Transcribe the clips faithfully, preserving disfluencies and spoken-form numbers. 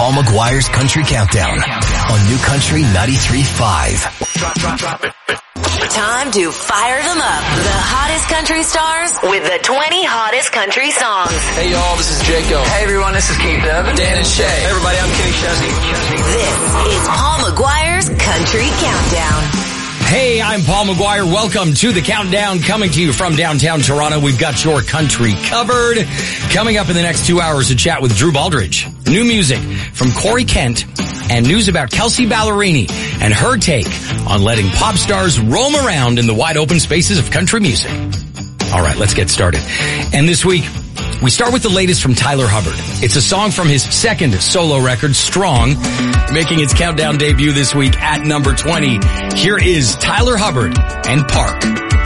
Paul McGuire's Country Countdown on New Country ninety-three point five. Drop, drop, drop it. Time to fire them up. The hottest country stars with the twenty hottest country songs. Hey y'all, this is Jacob. Hey everyone, this is Keith Urban. Dan and Shay. Hey everybody, I'm Kenny Chesney. This is Paul McGuire's Country Countdown. Hey, I'm Paul McGuire. Welcome to the Countdown, coming to you from downtown Toronto. We've got your country covered. Coming up in the next two hours, a chat with Drew Baldridge. New music from Corey Kent and news about Kelsea Ballerini and her take on letting pop stars roam around in the wide open spaces of country music. All right, let's get started. And this week, we start with the latest from Tyler Hubbard. It's a song from his second solo record, Strong, making its countdown debut this week at number twenty. Here is Tyler Hubbard and Park.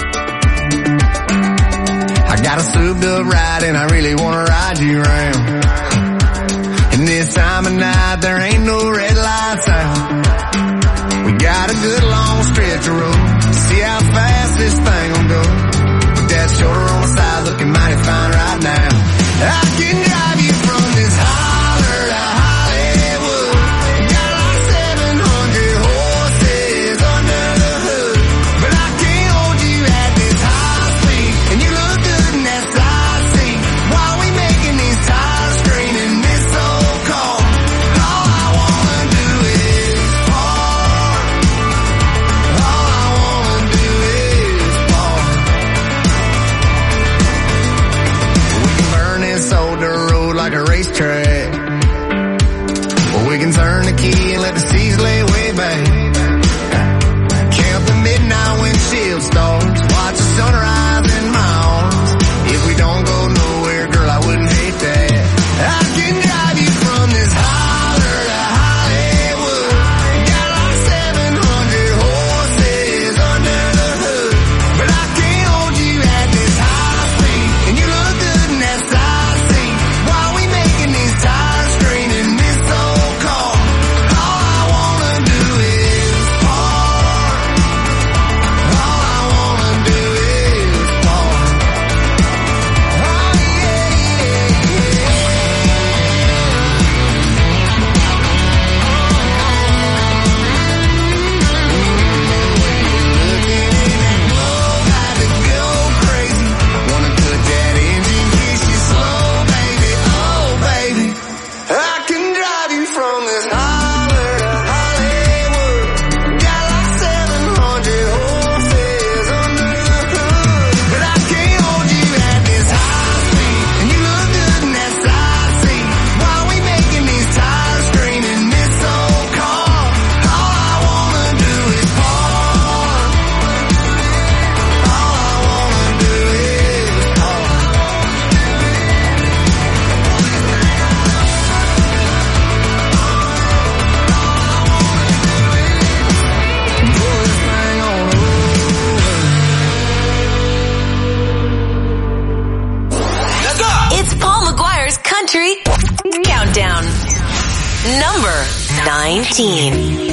I got a souped-up ride and I really want to ride you around. And this time of night there ain't no red lights out. We got a good long stretch of road. See how fast this thing will go. With that shoulder on my side looking mighty fine right now. I can drive you from this holler to Hollywood. Got like seven hundred horses under the hood. But I can't hold you at this high speed. And you look good in that side seat. While we making these tires screaming this old car. All I wanna do is park. All I wanna do is park. We can burn this old dirt road like a racetrack. Or we can turn the key and let the seas lay way back. Camp the midnight windshield stars. Watch the sunrise in my arms. If we don't go nowhere, girl, I wouldn't hate that. I can drive you from this holler to Hollywood. Got like seven hundred horses under the hood. But I can't hold you at this high speed. And you look good in that side seat. While we making these tires screaming this old car. All I wanna do is park. All I wanna do is park. Oh yeah, yeah, yeah. About to go crazy. Wanna cut that engine, kiss you slow, baby. Oh, baby. I can drive you from this holler to Hollywood. Got like seven hundred horses under the hood. But I can't hold you at this high speed. And you look good in that side seat. While we making these tires screaming this old car. All I wanna do is park. All I wanna do is park. Pull this thing on over. It's Paul McGuire's Country Countdown. Number nineteen.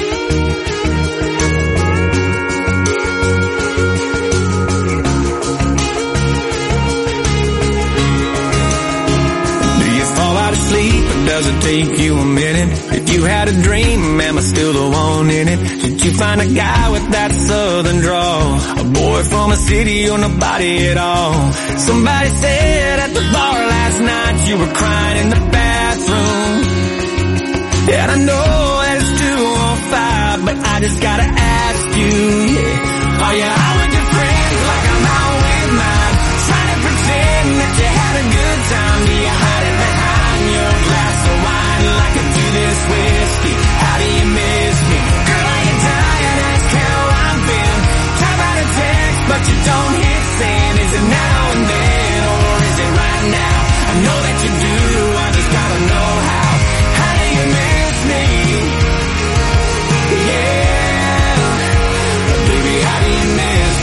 Do you fall out of sleep or does it take you a minute? If you had a dream, am I still the one in it? Did you find a guy with that southern drawl? A boy from a city or nobody at all? Somebody said at the bar last night you were crying in the bathroom. And I know that it's two on five, but I just gotta ask you, yeah. Are you out with your friends like I'm out with mine? Trying to pretend that you had a good time. Do you hide it behind your glass of wine like I do this whiskey? How do you miss me? Girl, are you dying? Ask how I've been. Type out a text, but you don't hit send. Is it now and then, or is it right now? I know that you do, I just gotta know how. How do you miss me? Yeah, baby, how do you miss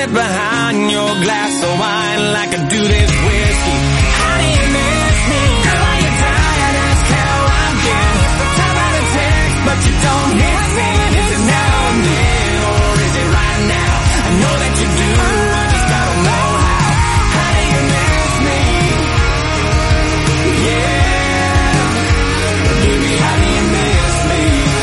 sit behind your glass of wine like I do this whiskey. How do you miss me? Girl, are you tired? Ask how I'm getting. Type out a text, but you don't hit me. Is it now and then, or is it right now? I know that you do, I just gotta know how. How do you miss me? Yeah, baby, how do you miss me?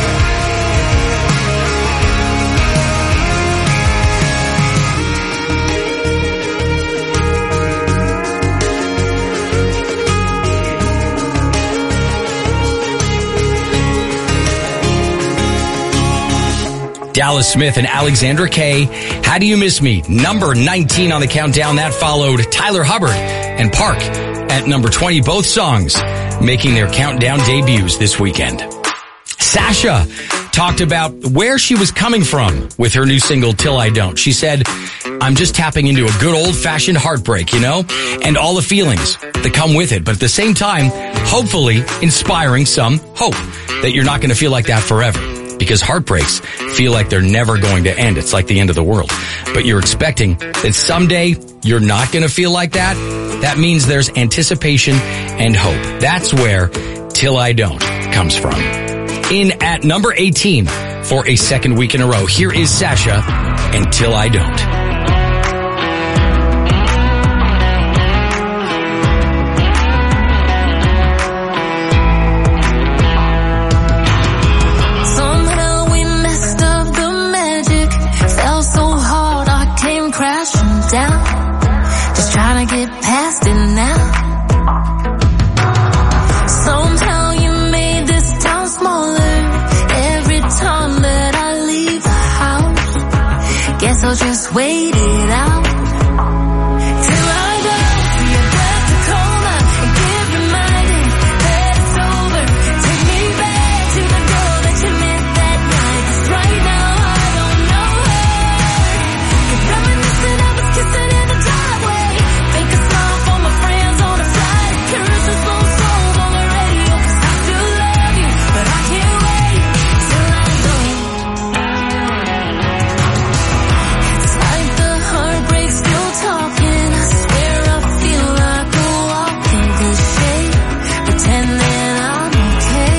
Dallas Smith and Alexandra Kay, How Do You Miss Me? Number nineteen on the countdown. That followed Tyler Hubbard and Park at number twenty. Both songs making their countdown debuts this weekend. Sasha talked about where she was coming from with her new single, Till I Don't. She said, I'm just tapping into a good old-fashioned heartbreak, you know, and all the feelings that come with it. But at the same time, hopefully inspiring some hope that you're not going to feel like that forever. Because heartbreaks feel like they're never going to end. It's like the end of the world. But you're expecting that someday you're not going to feel like that. That means there's anticipation and hope. That's where Till I Don't comes from. In at number eighteen for a second week in a row, here is Sasha and Till I Don't. I'll just wait it out till I don't see you back to coma and get reminded that it's over. Take me back to the girl that you met that night. 'Cause right now I don't know her. 'Cause reminiscing I was kissing in the driveway. Fake a smile for my friends on a flight. Curses phone songs on the radio. 'Cause I still love you, but I can't wait till I don't. Still talking, I swear I feel like a walking cliche, pretending I'm okay.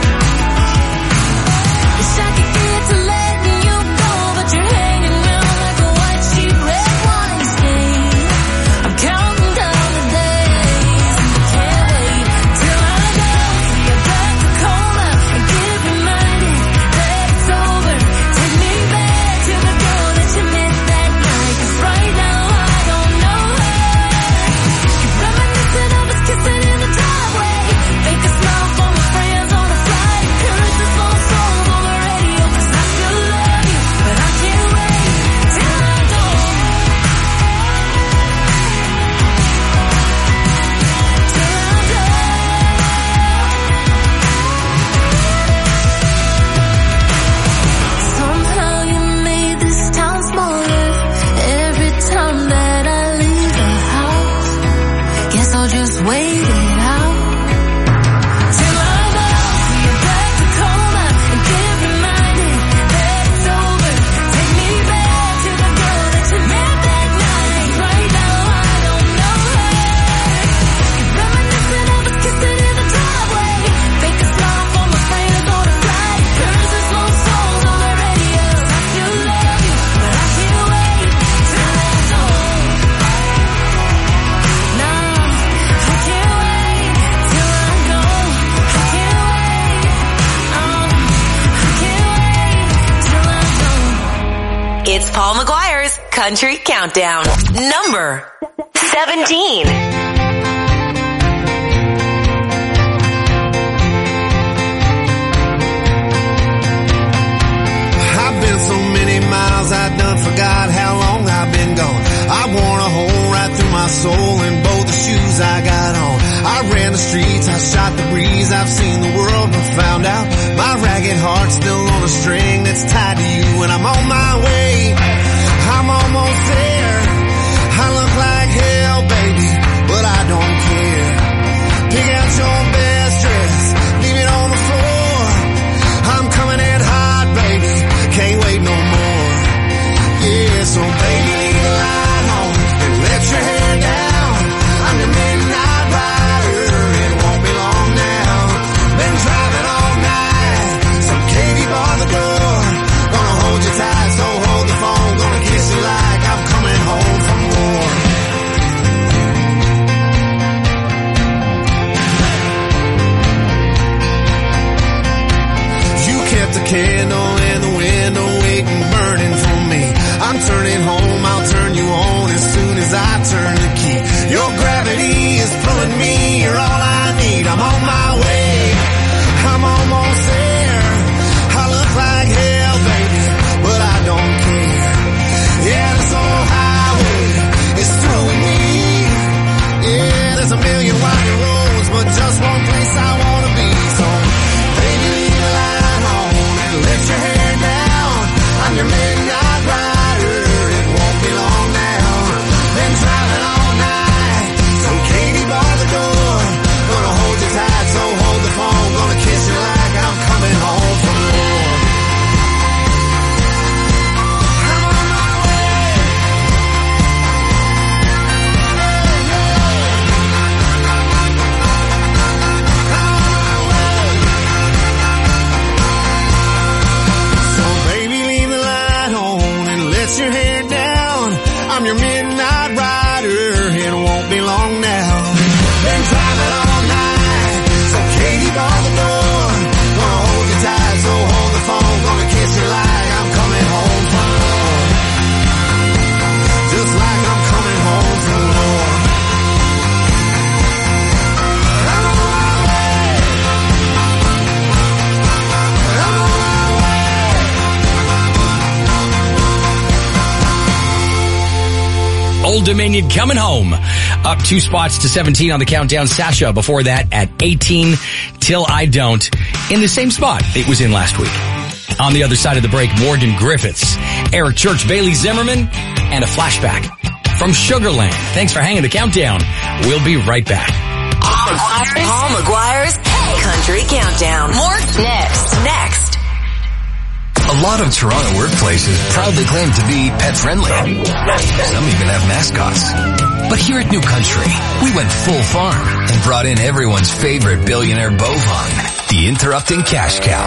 Wish I could get to letting you go, but you're hanging around like a white sheet, red wine stain. I'm counting down the days, and I can't wait till I don't see you back to coma and get reminded that it's over. Take me back to the girl that you met that night. 'Cause right now wait it out till I don't see you back to coma and get reminded that it's over. Take me back to the girl that you met that night. Right now I don't know her. 'Cause reminiscing I was kissing in the driveway. Fake a smile for my friends on a flight. Curses on songs on the radio. I still love you, but I can't wait till I don't. Nah, I can't wait till I don't. I can't wait. Um, I can't wait till I don't. It's Paul McGuire's Country Countdown. Number seventeen. I've been so many miles, I done forgot how long I've been gone. I worn a hole right through my soul in both the shoes I got on. I ran the streets, I shot the breeze, I've seen the world and found out my ragged heart's still on a string that's tied to you, and I'm on my way. I'm almost there. I look like hell, baby, but I don't care. Pick out your best dress, leave it on the floor. I'm coming in hot, baby, can't wait no more. Yeah, so baby, I'm your midnight rider. It won't be long now. Been driving all night, so Katie bar the door. Gonna hold you tight, so hold the phone. Gonna kiss you like I'm coming home from war. Just like I'm coming home from war. I'm on my way. I'm on my way. Old Dominion coming home. Up two spots to seventeen on the countdown. Sasha before that at eighteen, Till I Don't. In the same spot it was in last week. On the other side of the break, Morgan Griffiths, Eric Church, Bailey Zimmerman, and a flashback from Sugarland. Thanks for hanging the countdown. We'll be right back. Paul McGuire's Country Countdown. More next. Next. A lot of Toronto workplaces proudly claim to be pet-friendly. Some even have mascots. But here at New Country, we went full farm and brought in everyone's favorite billionaire bovine, the interrupting cash cow.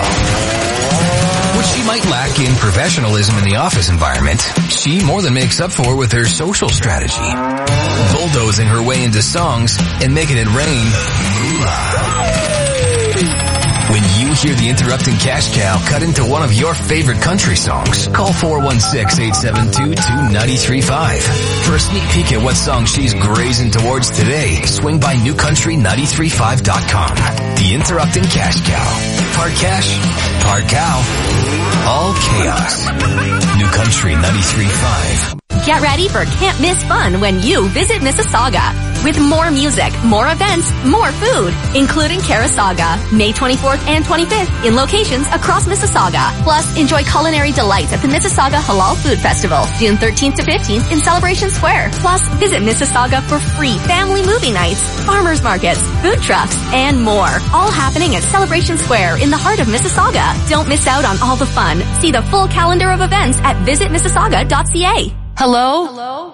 What she might lack in professionalism in the office environment, she more than makes up for with her social strategy. Bulldozing her way into songs and making it rain moolah. When you hear the interrupting cash cow cut into one of your favorite country songs, call four one six, eight seven two, two nine three five. For a sneak peek at what song she's grazing towards today, swing by new country nine three five dot com. The interrupting cash cow. Part cash, part cow, all chaos. New country nine three five. Get ready for can't miss fun when you visit Mississauga. With more music, more events, more food, including Carasaga, May twenty-fourth and twenty-fifth in locations across Mississauga. Plus, enjoy culinary delights at the Mississauga Halal Food Festival, June thirteenth to fifteenth in Celebration Square. Plus, visit Mississauga for free family movie nights, farmers markets, food trucks, and more. All happening at Celebration Square in the heart of Mississauga. Don't miss out on all the fun. See the full calendar of events at visit mississauga dot c a. Hello? Hello?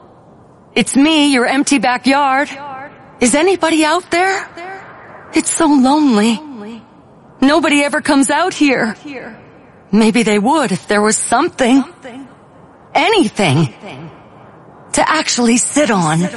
It's me, your empty backyard. Is anybody out there? It's so lonely. Nobody ever comes out here. Maybe they would if there was something. Anything. To actually sit on.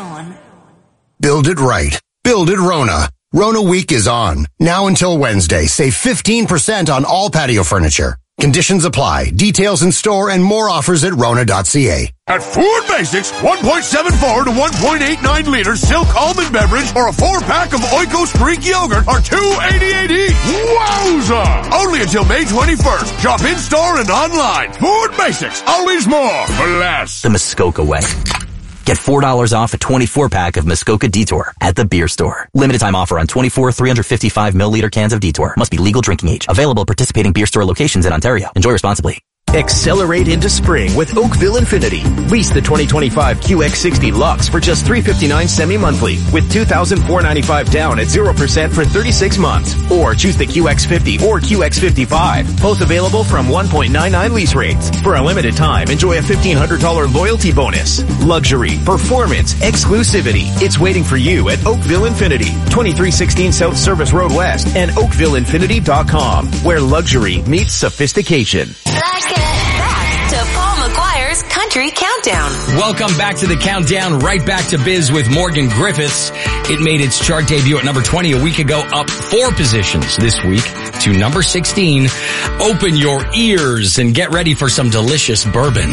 Build it right. Build it Rona. Rona Week is on. Now until Wednesday. Save fifteen percent on all patio furniture. Conditions apply. Details in store and more offers at rona dot c a. At Food Basics, one point seven four to one point eight nine liters Silk Almond Beverage or a four-pack of Oikos Greek Yogurt are two eighty-eight each. Wowza! Only until May twenty-first. Shop in-store and online. Food Basics, always more for less. The Muskoka way. Get four dollars off a twenty-four pack of Muskoka Detour at the beer store. Limited time offer on twenty-four three hundred fifty-five milliliter cans of Detour. Must be legal drinking age. Available at participating beer store locations in Ontario. Enjoy responsibly. Accelerate into spring with Oakville Infinity. Lease the twenty twenty-five Q X sixty Lux for just three hundred fifty-nine dollars semi-monthly with two thousand four hundred ninety-five dollars down at zero percent for thirty-six months. Or choose the Q X fifty or Q X fifty-five. Both available from one point nine nine lease rates. For a limited time, enjoy a fifteen hundred dollars loyalty bonus. Luxury, performance, exclusivity. It's waiting for you at Oakville Infinity. twenty-three sixteen South Service Road West and oakville infinity dot com, where luxury meets sophistication. Back to Paul McGuire's Country Countdown. Welcome back to the countdown. Right back to biz with Morgan Griffiths. It made its chart debut at number twenty a week ago, up four positions this week to number sixteen. Open your ears and get ready for some delicious bourbon.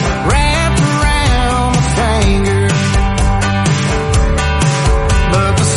But the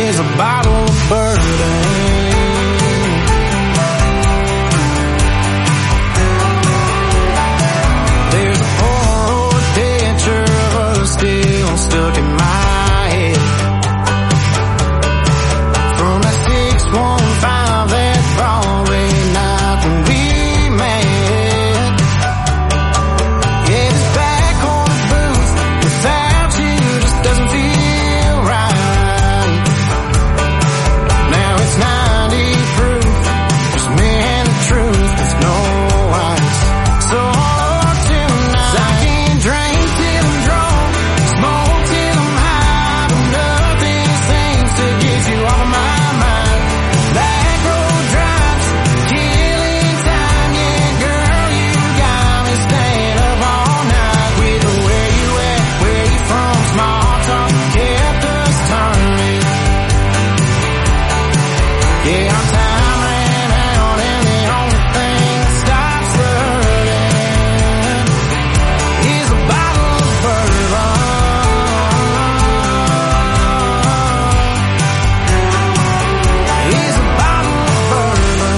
is a bottle of bourbon. There's a Polaroid picture of us still stuck in my head from that six one five that Broadway night when we met. Yeah, this back on the booth without you just doesn't feel right. Now it's ninety proof, just me and the truth with no ice. So hard tonight, I can't drink till I'm drunk, smoke till I'm high, but nothing seems to get you off of my mind. Back road drives, killing time, yeah girl, you got me staying up all night. With the where you at, where you from, small talk kept us turning. Yeah, our time ran out and the only thing that stops the hurting is a bottle of bourbon. Is a bottle of bourbon.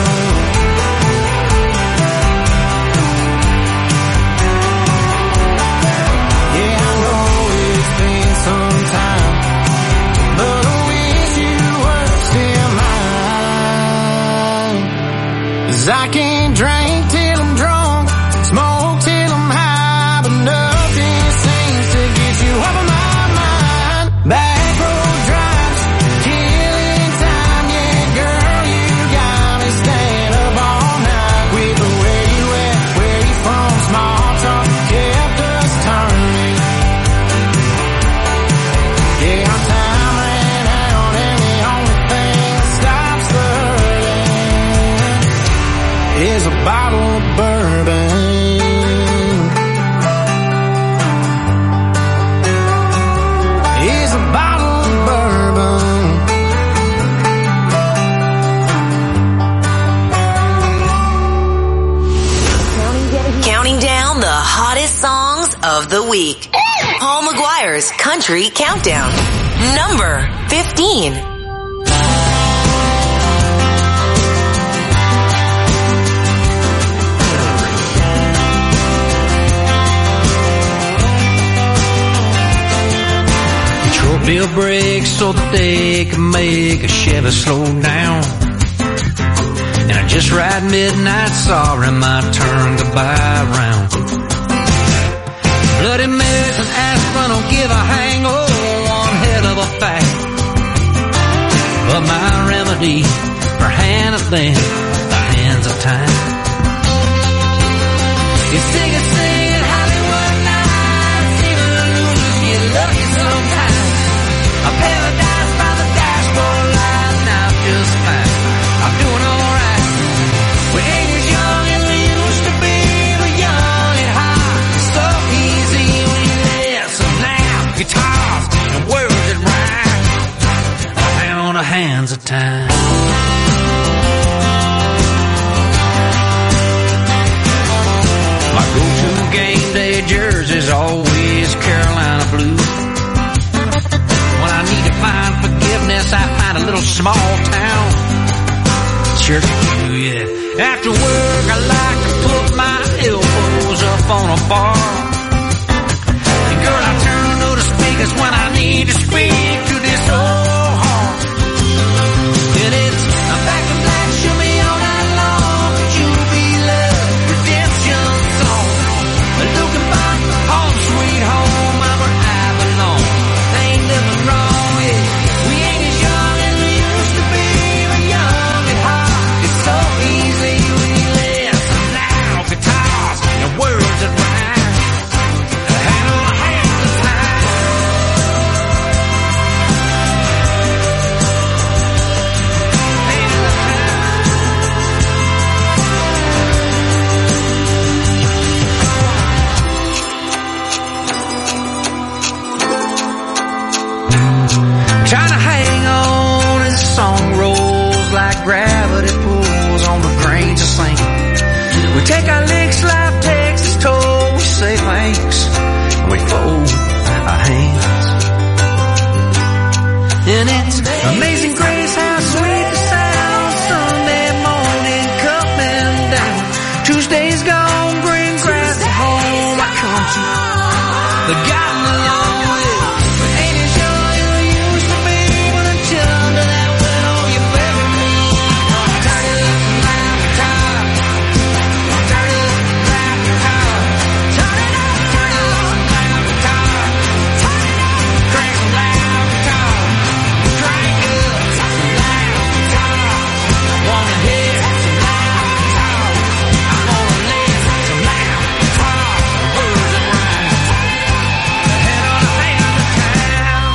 Yeah, I know it's been some time, but I wish you were still mine. 'Cause I can't drink till I'm drunk, smoke till I'm high, but nothing seems to get you off of my mind. Back road drives, killing time, yeah girl, you got me staying up all night. With the where you at, where you from, small talk kept us turning. Yeah, our time ran out and the only thing that stops the hurting is a bottle of bourbon. Is a bottle of bourbon. Counting down the hottest songs of the week. Paul McGuire's Country Countdown. Number fifteen. Short bill brakes so that they can make a Chevy slow down. And I just ride midnight, sorry my turn to buy round. Bloody Marys and aspirin don't give a hang, oh, one hell of a fact. But my remedy for Hannah then, the hands of time. You sing it, sing it, Hollywood nights, even the losers get lucky sometimes. A paradise by the dashboard light, now I'm just fine. I'm doing alright. We ain't as young as we used to be, but young and hot. It's so easy when you listen now. Guitars and words that rhyme, down the hands of time. My go-to game day jersey's always Carolina blue. When I need to find forgiveness, I find a little small town church do, yeah. After work, I like to put my elbows up on a bar. And girl, I turn to the speakers when I need to speak to this old heart. And it's I'm back to black, show me all night long. Could you be love, redemption song? Looking back, home sweet home, I'm where I belong. There ain't nothing wrong, yeah. We ain't as young as we used to be, but young and hot. It's so easy when you listen loud guitars and words that rhyme. Hand on hand to time. Trying to hang on as the song rolls like gravity pulls on the grains of sand. We take our licks, life takes its toll. We say thanks and we fold our hands. And it's Amazing grace, how sweet the sound. Sunday morning coming down. Tuesday's gone, green grass at home. I come to the got me long way. But ain't it sure you used to be when I chill under that window you bury me. Turn it up and loud and top. Turn it up and loud and top. Turn it up, turn it up and loud and top. Turn it up, crank it loud and top. Crank it up, loud and top. I wanna hear some loud and top. I wanna live some loud and top. Words that rhyme. Head on the way out of town.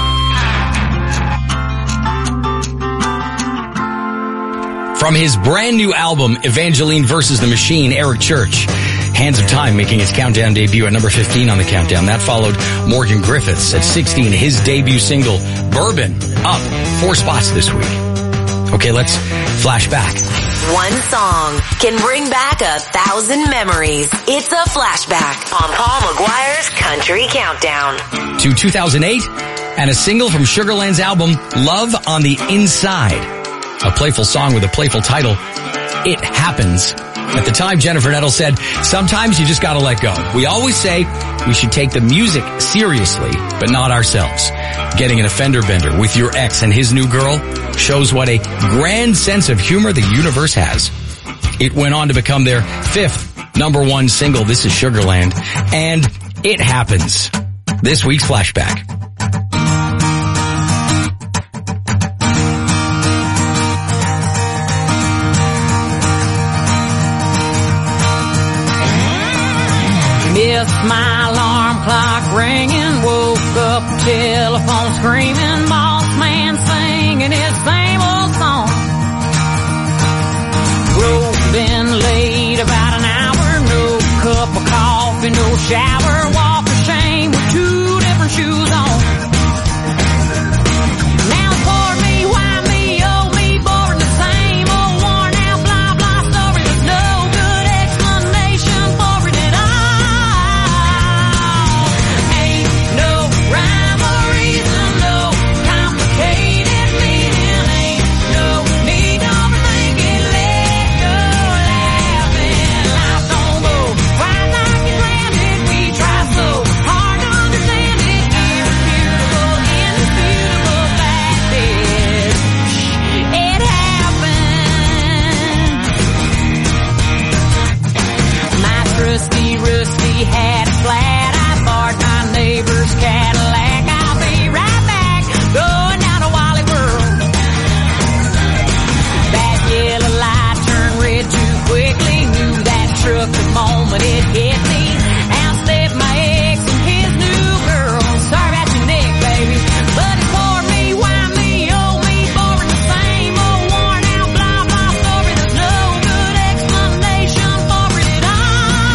From his brand new album, Evangeline versus the Machine, Eric Church, Hands of Time making its countdown debut at number fifteen on the countdown. That followed Morgan Griffiths at sixteen, his debut single, Bourbon, up four spots this week. Okay, let's flash back. One song can bring back a thousand memories. It's a flashback on Paul McGuire's Country Countdown. To two thousand eight, and a single from Sugarland's album, Love on the Inside. A playful song with a playful title, It Happens. At the time, Jennifer Nettle said, sometimes you just gotta let go. We always say we should take the music seriously, but not ourselves. Getting an offender bender with your ex and his new girl shows what a grand sense of humor the universe has. It went on to become their fifth number one single. This is Sugarland, and It Happens. This week's flashback. Missed my alarm clock ringing, woke up, telephone screaming, boss man singing his same old song. Road been late about an hour, no cup of coffee, no shower, walk of shame with two different shoes on. Now for me, why me, oh me, boring the same old worn out blah blah story. There's no good explanation for it at all. Rusty, Rusty had a flat. I borrowed my neighbor's Cadillac. I'll be right back, going down to Wally World. That yellow light turned red too quickly. Knew that truck the moment it hit me. Out stepped my ex and his new girl. Sorry about your neck, baby, but it's for me, why me, oh me, boring the same old worn out blah blah story. There's no good explanation for it at all.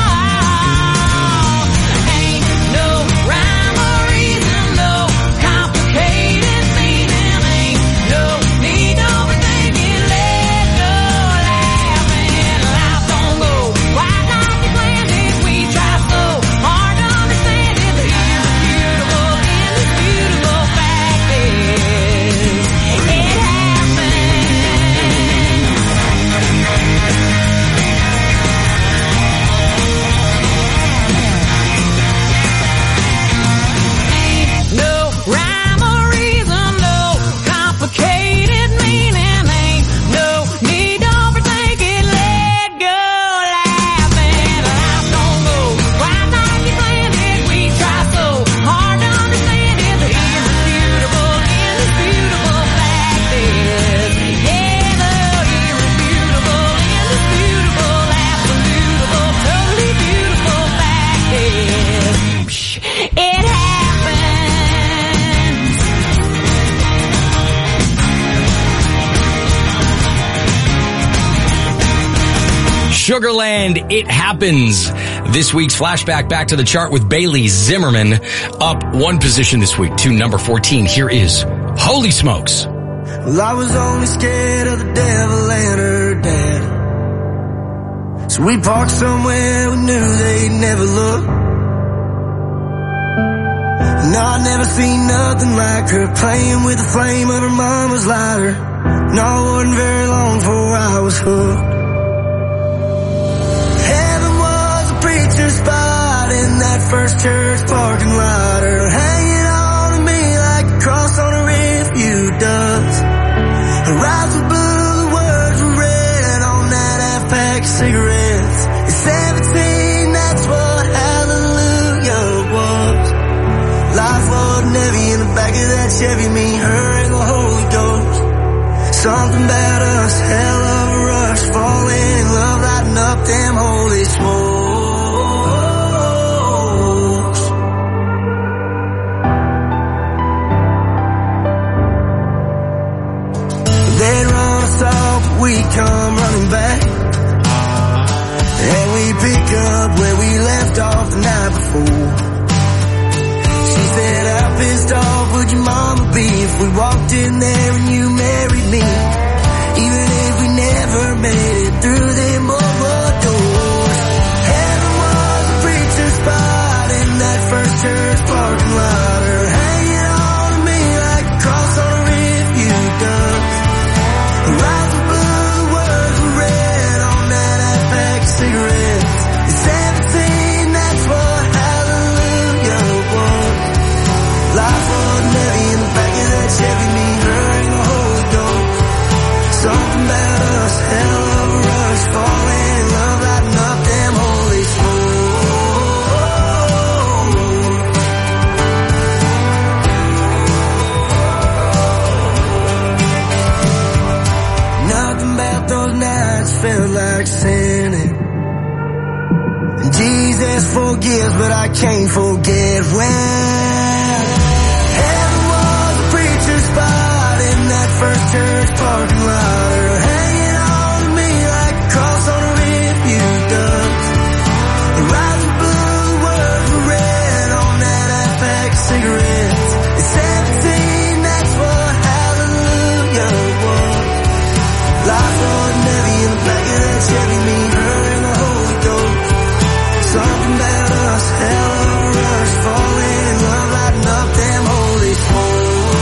Sugarland, It Happens. This week's flashback back to the chart with Bailey Zimmerman up one position this week to number fourteen. Here is Holy Smokes. Well, I was only scared of the devil and her dad. So we parked somewhere we knew they'd never look. No, I never seen nothing like her, playing with the flame of her mama's lighter. No, it wasn't very long before I was hooked. Heaven was a preacher's spot in that first church parking lot, her hanging on to me like a cross on a rearview does. Her eyes were blue, the words were red on that half-pack of cigarettes. At seventeen, that's what hallelujah was. Life wasn't heavy in the back of that Chevy, me, her, and the Holy Ghost. Something about us, hell of a rush, falling in love, lighting up them holy smokes. They'd run us off, but we come running back, and we pick up where we left off the night before. She said, how pissed off would your mama be if we walked in there and you married me? Even if we never made it through them mobile doors. Heaven was a preacher's spot in that first church parking lot. Her hanging on to me like a cross on a rearview does. Her eyes were blue, the words were red on that half-pack of cigarettes. At seventeen, that's what hallelujah was. Life wasn't heavy in the back of that Chevy, me, her, and the Holy Ghost. Something about us, hell of a rush, falling in love, lighting up them holy smokes. Nothing about those nights felt like sinning. Jesus forgives, but I can't forget when heaven was a preacher's spot in that first church parking lot. Her hanging on to me like a cross on a rearview does. Her eyes were blue, the words were red on that half-pack of cigarettes. At seventeen, that's what hallelujah was. Life wasn't heavy in the back of that Chevy, me, her, and the Holy Ghost. Something about us, hell of a rush, falling in love, lighting up them holy smokes.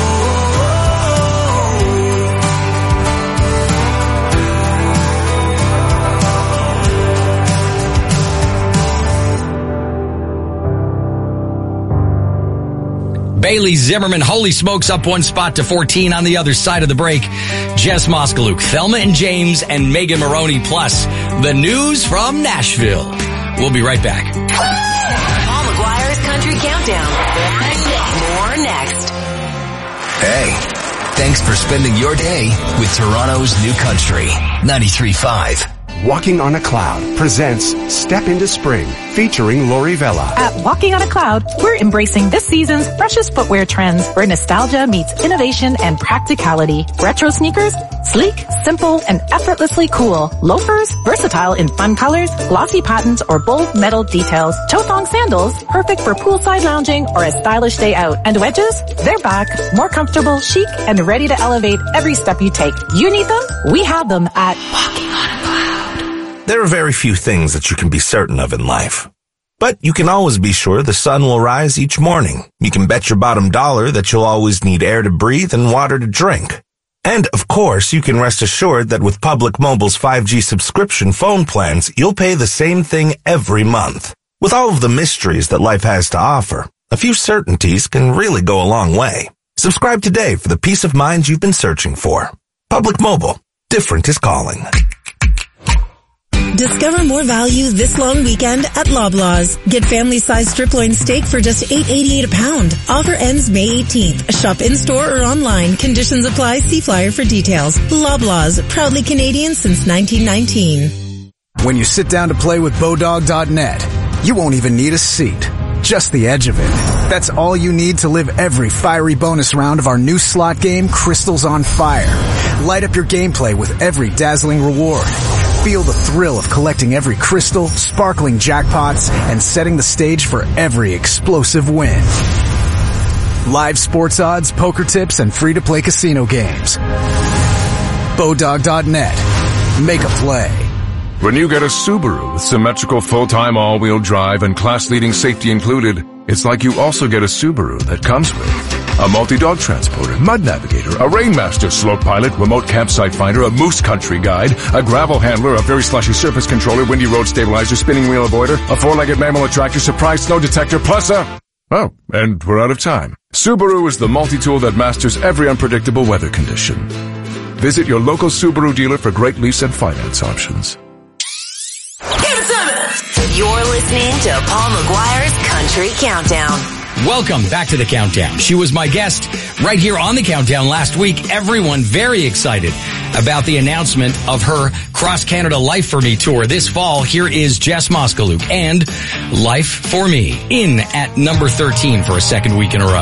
Bailey Zimmerman, Holy Smokes, up one spot to fourteen. On the other side of the break, Jess Moskaluk, Thelma and James, and Megan Maroney, plus the news from Nashville. We'll be right back. Paul McGuire's Country Countdown. More next. Hey, thanks for spending your day with Toronto's New Country, ninety-three point five. Walking on a Cloud presents Step into Spring, featuring Lori Vella. At Walking on a Cloud, we're embracing this season's freshest footwear trends where nostalgia meets innovation and practicality. Retro sneakers, sleek, simple, and effortlessly cool. Loafers, versatile in fun colors, glossy patterns, or bold metal details. Toe-thong sandals, perfect for poolside lounging or a stylish day out. And wedges, they're back, more comfortable, chic, and ready to elevate every step you take. You need them? We have them at Walking on a Cloud. There are very few things that you can be certain of in life. But you can always be sure the sun will rise each morning. You can bet your bottom dollar that you'll always need air to breathe and water to drink. And, of course, you can rest assured that with Public Mobile's five G subscription phone plans, you'll pay the same thing every month. With all of the mysteries that life has to offer, a few certainties can really go a long way. Subscribe today for the peace of mind you've been searching for. Public Mobile. Different is calling. Discover more value this long weekend at Loblaws. Get family-sized strip loin steak for just eight eighty-eight a pound. Offer ends May eighteenth. Shop in-store or online. Conditions apply. See flyer for details. Loblaws, proudly Canadian since nineteen nineteen. When you sit down to play with Bodog dot net, you won't even need a seat. Just the edge of it. That's all you need to live every fiery bonus round of our new slot game, Crystals on Fire. Light up your gameplay with every dazzling reward. Feel the thrill of collecting every crystal, sparkling jackpots, and setting the stage for every explosive win. Live sports odds, poker tips, and free-to-play casino games. Bodog dot net. Make a play. When you get a Subaru with symmetrical full-time all-wheel drive and class-leading safety included, It's like you also get a Subaru that comes with a multi-dog transporter, mud navigator, a Rainmaster slope pilot, remote campsite finder, a moose country guide, a gravel handler, a very slushy surface controller, windy road stabilizer, spinning wheel avoider, a four-legged mammal attractor, surprise snow detector, plus a... Oh, and we're out of time. Subaru is the multi-tool that masters every unpredictable weather condition. Visit your local Subaru dealer for great lease and finance options. You're listening to Paul McGuire's Country Countdown. Welcome back to the Countdown. She was my guest right here on the Countdown last week. Everyone very excited about the announcement of her Cross Canada Life for Me tour this fall. Here is Jess Moskaluk and Life for Me in at number thirteen for a second week in a row.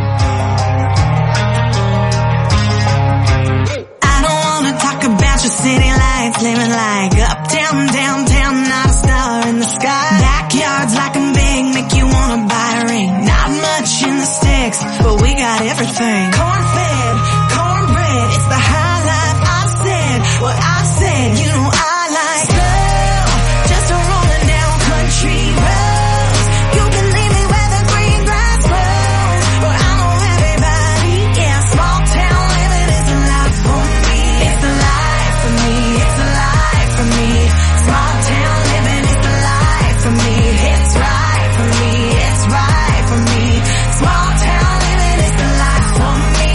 I don't wanna talk about your city lights, living like uptown, downtown, not a star in the sky. Backyards like I'm big, make you wanna buy a ring. Not much in the sticks, but we got everything. Corn-fed, cornbread, it's the high life. I said what I said, you know I like slow, just a rolling down country roads. You can leave me where the green grass grows, but I know everybody, yeah, small town living is a life for me. It's the life for me, it's the life for me. Small town living is the life for me. It's right for me, it's right for me. Small town living is the life for me.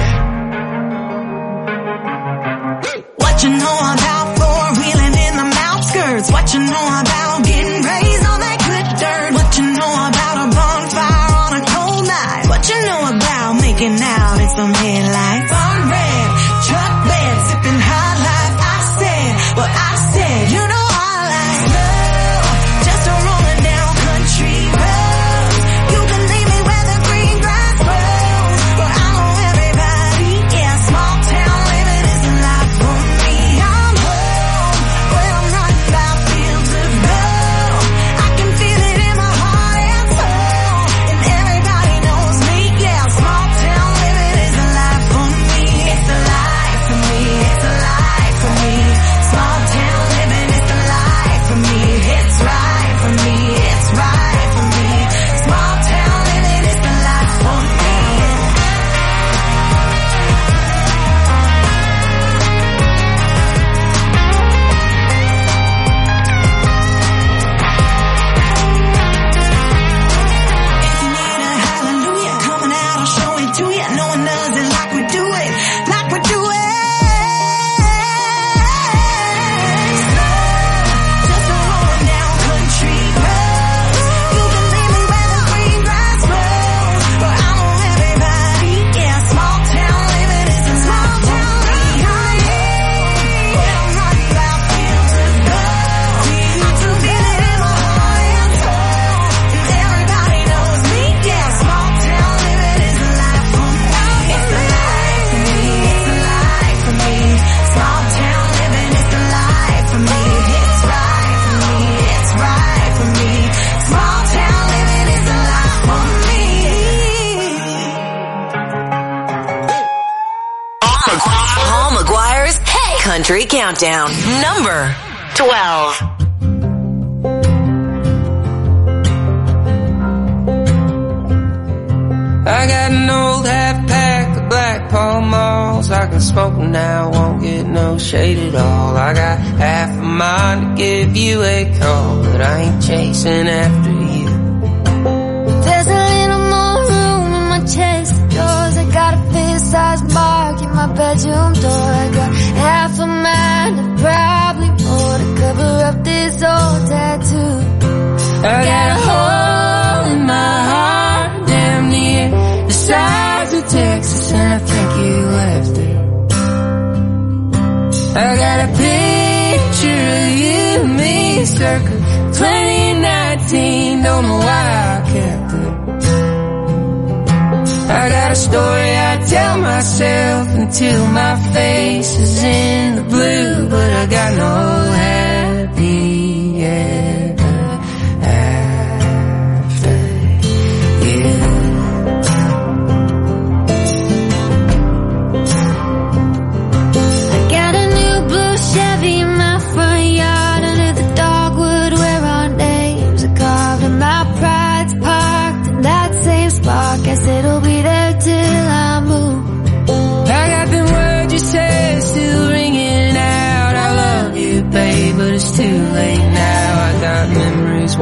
What you know about four-wheeling in the outskirts? What you know about getting raised on that good dirt? What you know about a bonfire on a cold night? What you know about making out in some headlights? Barn red, truck bed, sipping high life. I said what I said, you know I like slow, just a rolling down country road. You can leave me where the green grass grows, but I know everybody, yeah, small town living is a life for me. I'm home, when I'm running by fields of gold. I can feel it in my heart and soul, and everybody knows me, yeah, small town living is a life for me. It's a life for me, it's a life for me. Small town living is the life for me. It's right for me, it's right for me. Small town living is the life for me. If you need a hallelujah coming out, I'll show it to you. No one does it like we do it, like we do it. Just a rolling down country roads. You can leave me where the green grass grows, but I know everybody, yeah, small town living is a small town living. I'm home, when I'm running by fields of gold. I can feel it in my heart and soul, and everybody knows me, yeah, small town living is a life for me. It's the life for me, it's the life for me. Small town living is the life for me. It's right for me, it's right for me. Small town living is the life for me. Paul McGuire's Country Countdown, number twelve. I got an old half pack of Black Pall Malls. I can smoke them now, won't get no shade at all. I got half a mind to give you a call, but I ain't chasing after you. There's a little more room in my chest of drawers. I got a fist-sized mark in my bedroom door. I got half a mind and probably more to cover up this old tattoo. I got a hole in my heart, damn near the size of Texas, and I think you left it. I got a picture of you and me circa twenty nineteen, don't know why I kept it. I got a story I tell myself until my face is in the blue, but I got no happy ever after you. I got a new blue Chevy in my front yard under the dogwood where our names are carved, and my pride's parked in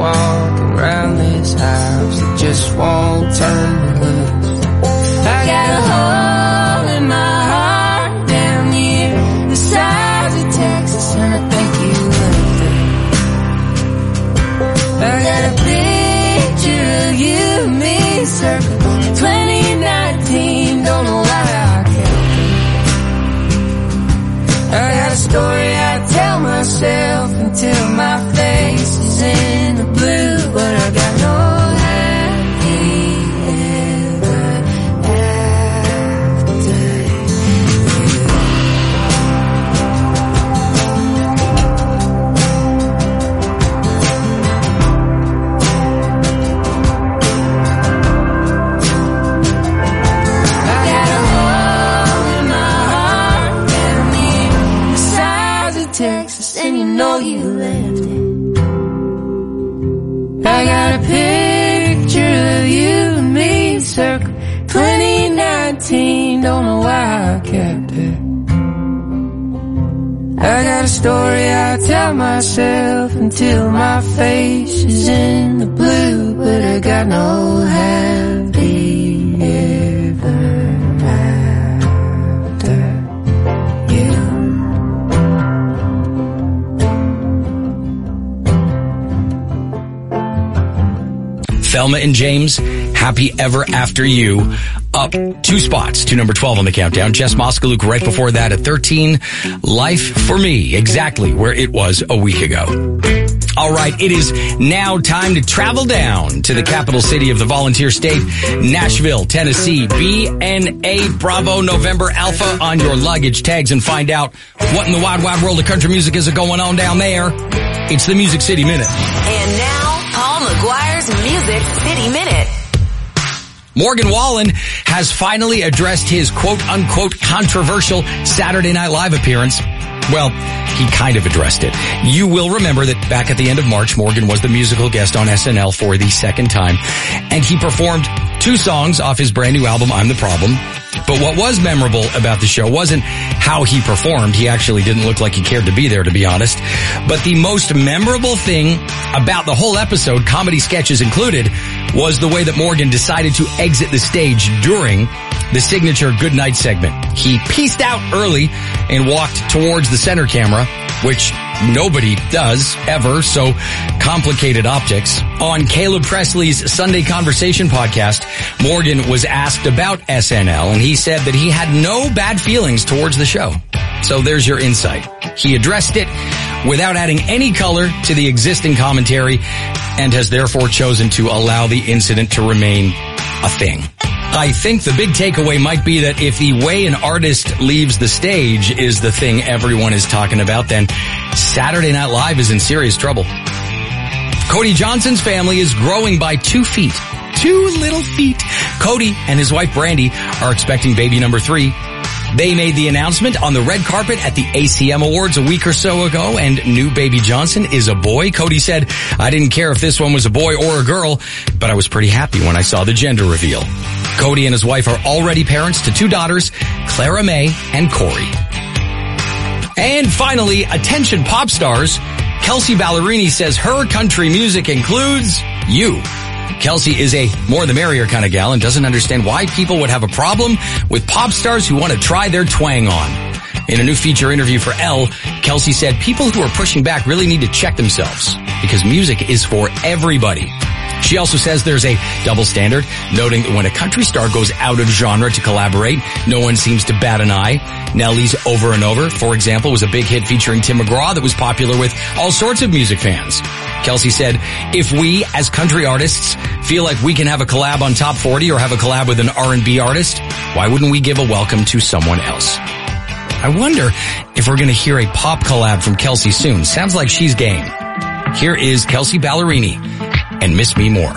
walking around this house that just won't turn me loose. I got a hole in my heart down here, the size of Texas, and I think you left it. I got a picture of you and me circling twenty nineteen, don't know why I kept it. I got a story I tell myself until my face is in the blue, but I got no happy ever after you. I got a hole in my heart down here, the size of Texas, and you know you left it. I got a picture of you and me circle twenty nineteen, don't know why I kept it. I got a story I tell myself until my face is in the blue, but I got no happy ever after you. Thelma and James, Happy Ever After You, up two spots to number twelve on the countdown. Jess Moskaluk right before that at thirteen. Life for Me, exactly where it was a week ago. All right, it is now time to travel down to the capital city of the volunteer state, Nashville, Tennessee. B N A Bravo November Alpha on your luggage tags and find out what in the wide, wide world of country music is going on down there. It's the Music City Minute. And now, Paul McGuire's Music City Minute. Morgan Wallen has finally addressed his quote-unquote controversial Saturday Night Live appearance. Well, he kind of addressed it. You will remember that back at the end of March, Morgan was the musical guest on S N L for the second time, and he performed two songs off his brand new album, I'm the Problem. But what was memorable about the show wasn't how he performed. He actually didn't look like he cared to be there, to be honest. But the most memorable thing about the whole episode, comedy sketches included, was the way that Morgan decided to exit the stage during the signature Good Night segment. He peaced out early and walked towards the center camera, which nobody does ever, so complicated optics. On Caleb Presley's Sunday Conversation podcast, Morgan was asked about S N L, and he said that he had no bad feelings towards the show. So there's your insight. He addressed it without adding any color to the existing commentary and has therefore chosen to allow the incident to remain a thing. I think the big takeaway might be that if the way an artist leaves the stage is the thing everyone is talking about, then Saturday Night Live is in serious trouble. Cody Johnson's family is growing by two feet. Two little feet. Cody and his wife Brandy are expecting baby number three. They made the announcement on the red carpet at the A C M Awards a week or so ago, and new baby Johnson is a boy. Cody said, I didn't care if this one was a boy or a girl, but I was pretty happy when I saw the gender reveal. Cody and his wife are already parents to two daughters, Clara May and Corey. And finally, attention pop stars, Kelsea Ballerini says her country music includes you. Kelsea is a more the merrier kind of gal and doesn't understand why people would have a problem with pop stars who want to try their twang on. In a new feature interview for Elle, Kelsea said people who are pushing back really need to check themselves because music is for everybody. She also says there's a double standard, noting that when a country star goes out of genre to collaborate, no one seems to bat an eye. Nelly's Over and Over, for example, was a big hit featuring Tim McGraw that was popular with all sorts of music fans. Kelsea said, if we, as country artists, feel like we can have a collab on Top forty or have a collab with an R and B artist, why wouldn't we give a welcome to someone else? I wonder if we're going to hear a pop collab from Kelsea soon. Sounds like she's game. Here is Kelsea Ballerini and Miss Me More.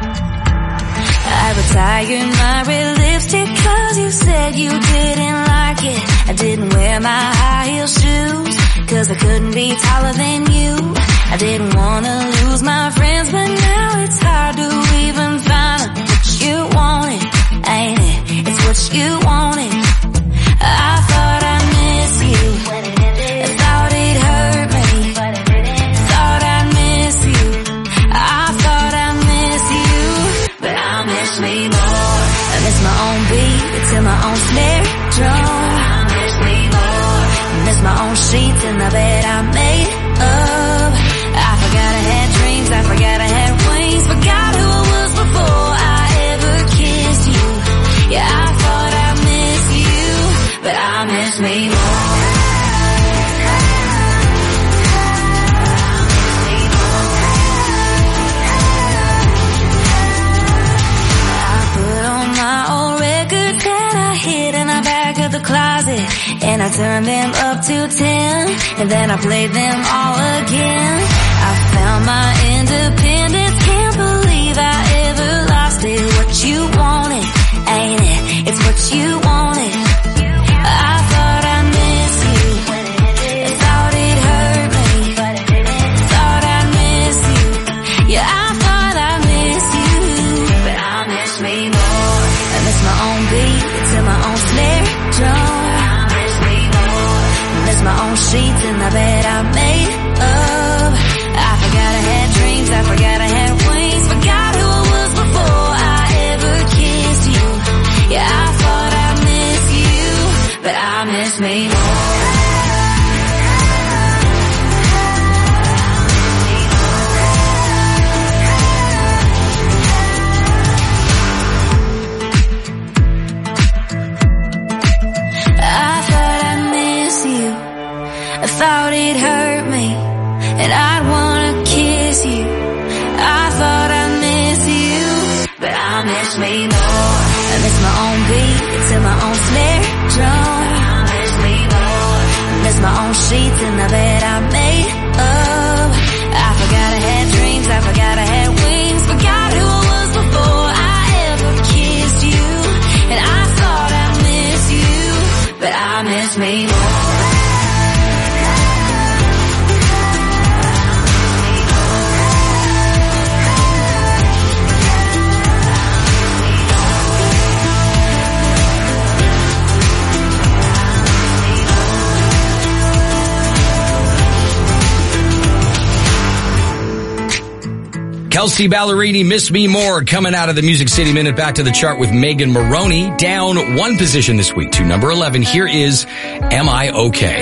I retired my red lipstick cause you said you didn't like it. I didn't wear my high heel shoes cause I couldn't be taller than you. I didn't wanna lose my friends, but now it's hard to even find what you wanted, ain't it? It's what you wanted. I thought I'd miss you. I thought it hurt me. Thought I'd miss you. I turned them up to ten, and then I played them all again. I found my independence, can't believe I ever lost it. What you wanted, ain't it? It's what you wanted. I thought I missed you, I thought it hurt me, thought I missed you. Yeah, I thought I missed you, but I miss me more. I miss my own beat to my own snare drum. I miss me more. I miss my own sheets in the bed I made up. I forgot I had dreams, I forgot I had wings, forgot who I was before I ever kissed you. Yeah, I thought I missed you, but I miss me more. I thought it hurt me, and I'd wanna kiss you. I thought I miss you, but I miss me more. I miss my own beat to my own snare drum. I miss me more. I miss my own sheets in the bed I made up. I forgot I had dreams, I forgot I had wings, forgot who I was before I ever kissed you. And I thought I missed you, but I miss me more. Kelsey Ballerini, Miss Me More, coming out of the Music City Minute. Back to the chart with Megan Maroney, down one position this week to number eleven. Here is Am I Okay?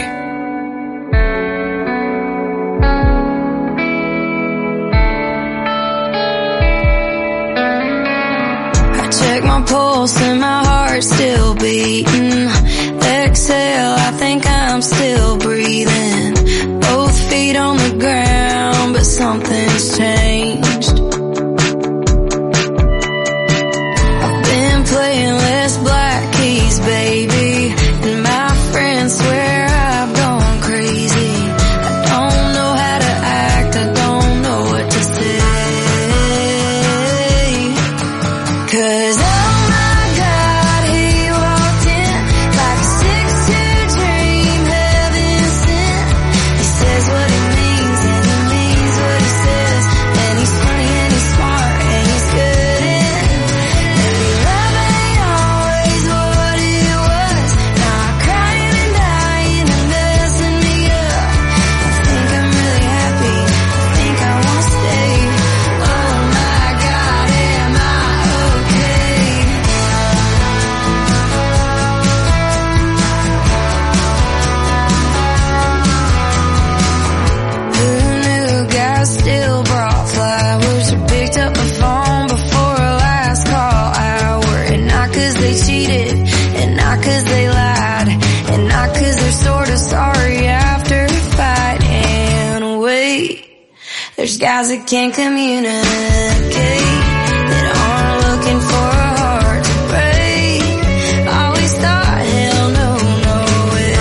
I check my pulse and my heart's still beating. Exhale, I think I'm still breathing. Both feet on the ground, but something's changed. Playing less black keys, baby, and my friends swear I've gone crazy. I don't know how to act, I don't know what to say. 'Cause oh my God, he walked in like a six-two dream, heaven sent. He says what he means and he means what he says, and he's funny and he's smart and he's good in. Maybe love ain't always what it was. Now I'm crying and dying and messing me up. I think I'm really happy, I think I won't stay. Oh my God, am I okay? Who knew guys still brought flowers, or picked up the phone before a last call hour? And not 'cause they cheated, and not 'cause they lied, and not 'cause they're sorta sorry after a fight. And wait, there's guys that can't communicate, that aren't looking for a heart to break. Always thought, hell no, no way.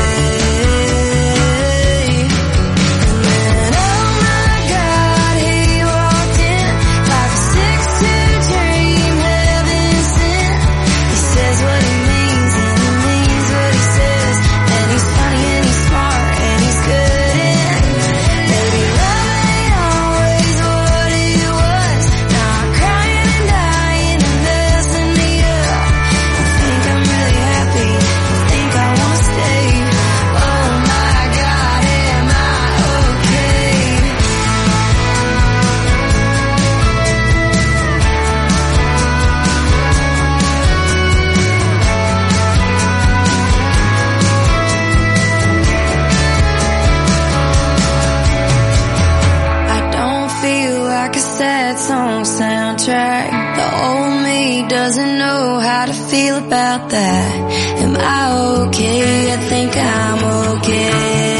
And then oh my God, he walked in like a six-two dream, heaven sent. He says what he means and he means what he says, and he's funny and he's smart and he's good in. Maybe love ain't always what it was. Now I'm crying and dying and messing me up. I think I'm really happy, I think I won't stay. Oh my God, am I okay? I don't feel like a sad song soundtrack. The old me doesn't know how to feel about that. Am I okay? I think I'm okay.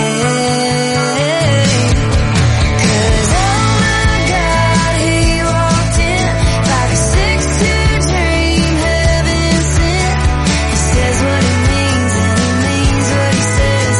'Cause oh my God, he walked in like a six-two dream, heaven sent. He says what he means and he means what he says,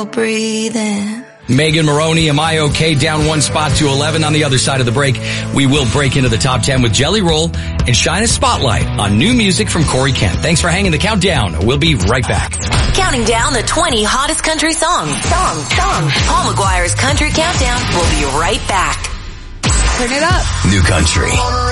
still breathing. Megan Maroney, Am I Okay? Down one spot to eleven. On the other side of the break, we will break into the top ten with Jelly Roll and shine a spotlight on new music from Corey Kent. Thanks for hanging the countdown. We'll be right back. Counting down the twenty hottest country songs. Song, song. Paul McGuire's Country Countdown. We'll be right back. Turn it up. New Country.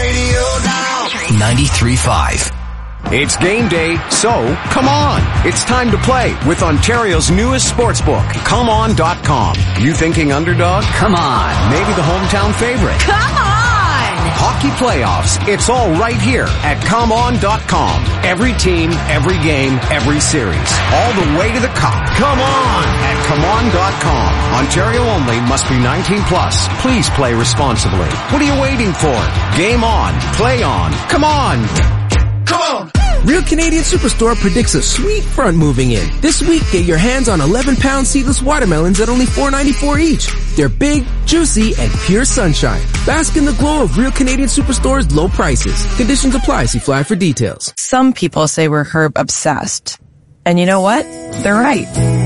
ninety-three point five. It's game day, so come on. It's time to play with Ontario's newest sportsbook, come on dot com. You thinking underdog? Come on. Maybe the hometown favorite. Come on! Hockey playoffs, it's all right here at come on dot com. Every team, every game, every series. All the way to the cup. Come on at come on dot com. Ontario only, must be nineteen plus. Please play responsibly. What are you waiting for? Game on. Play on. Come on. Come on! Real Canadian Superstore predicts a sweet front moving in. This week, get your hands on eleven pound seedless watermelons at only four ninety-four each. They're big, juicy, and pure sunshine. Bask in the glow of Real Canadian Superstore's low prices. Conditions apply. See flyer for details. Some people say we're herb obsessed. And you know what? They're right.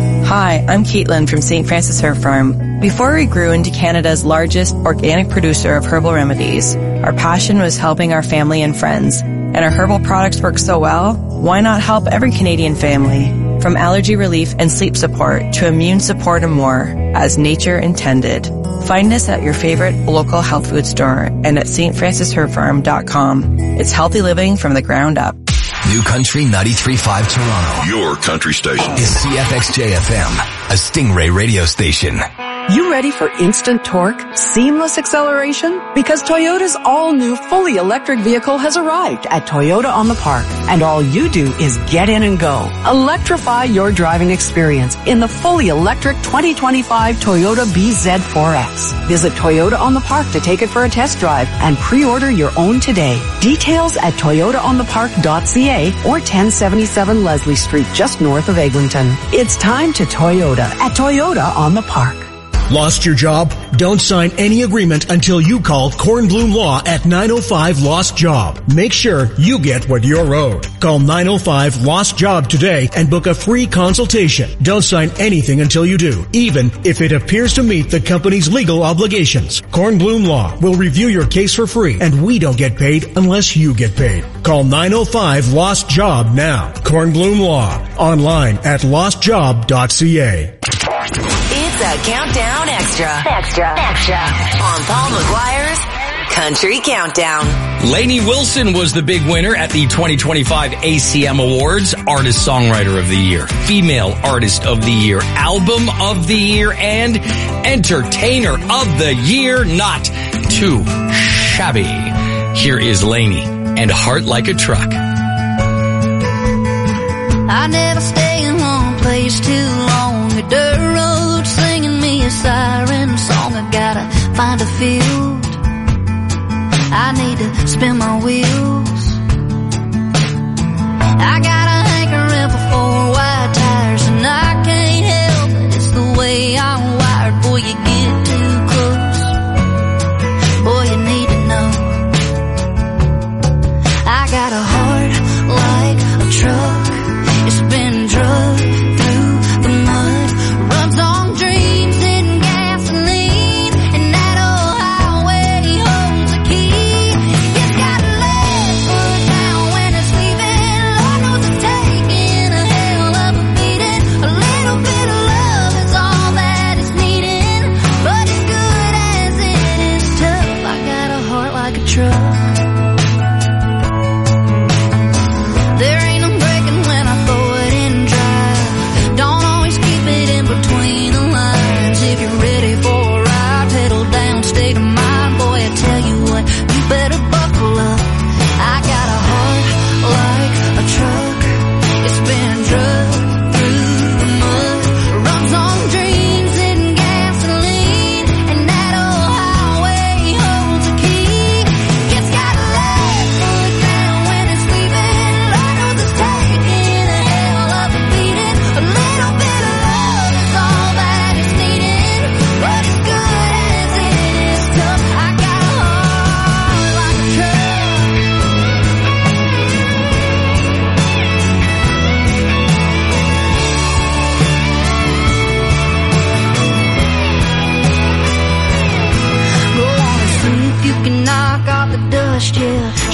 Hi, I'm Caitlin from Saint Francis Herb Farm. Before we grew into Canada's largest organic producer of herbal remedies, our passion was helping our family and friends. And our herbal products work so well, why not help every Canadian family? From allergy relief and sleep support to immune support and more, as nature intended. Find us at your favorite local health food store and at s t francis herb farm dot com. It's healthy living from the ground up. New Country ninety-three point five Toronto. Your country station. Is C F X J F M, a Stingray radio station. You ready for instant torque, seamless acceleration? Because Toyota's all-new fully electric vehicle has arrived at Toyota on the Park. And all you do is get in and go. Electrify your driving experience in the fully electric twenty twenty-five Toyota B Z four X. Visit Toyota on the Park to take it for a test drive and pre-order your own today. Details at toyota on the park dot c a or ten seventy-seven Leslie Street just north of Eglinton. It's time to Toyota at Toyota on the Park. Lost your job? Don't sign any agreement until you call Kornblum Law at nine oh five Lost Job. Make sure you get what you're owed. Call nine oh five Lost Job today and book a free consultation. Don't sign anything until you do, even if it appears to meet the company's legal obligations. Kornblum Law will review your case for free, and we don't get paid unless you get paid. Call nine oh five Lost Job now. Kornblum Law. Online at lost job dot c a. It's a Countdown Extra. Extra. Extra. On Paul McGuire's Country Countdown. Lainey Wilson was the big winner at the twenty twenty-five A C M Awards. Artist Songwriter of the Year, Female Artist of the Year, Album of the Year, and Entertainer of the Year. Not too shabby. Here is Lainey and Heart Like a Truck. I never stay in one place too long. A dirt road singing me a siren song. I gotta find a field. I need to spin my wheels. I got a hankering for four wide tires, and I can't help it. It's the way I'm wired. Boy, you get too close. Boy, you need to know. I got a heart like a truck. It's been drugged through the mud, runs on dreams and gasoline, and that old highway holds a key. It's got legs for a town when it's leaving. Lord knows it's taking a hell of a beating. A little bit of love is all that it's needing, but as good as it is tough, I got a heart like a truck. There ain't no breaking when I throw it in drive. Don't always keep it in between the lines. If you're ready for a ride, pedal down, state of mind. Boy, I tell you what, you better buckle up. I got a heart like a truck. It's been drugged through the mud, runs on dreams and gasoline, and that old highway holds a key. It's got